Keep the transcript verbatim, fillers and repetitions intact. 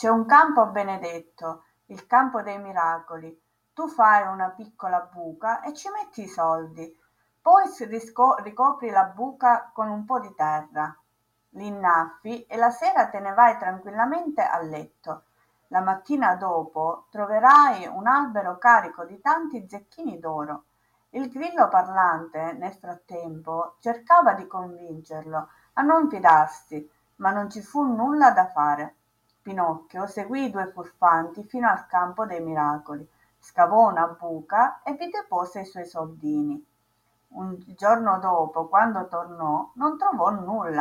C'è un campo benedetto, il campo dei miracoli. Tu fai una piccola buca e ci metti i soldi. Poi si risco- ricopri la buca con un po' di terra, li innaffi e la sera te ne vai tranquillamente a letto. La mattina dopo troverai un albero carico di tanti zecchini d'oro. Il grillo parlante, nel frattempo, cercava di convincerlo a non fidarsi, ma non ci fu nulla da fare. Pinocchio seguì i due furfanti fino al campo dei miracoli, scavò una buca e vi depose i suoi soldini. Un giorno dopo, quando tornò, non trovò nulla.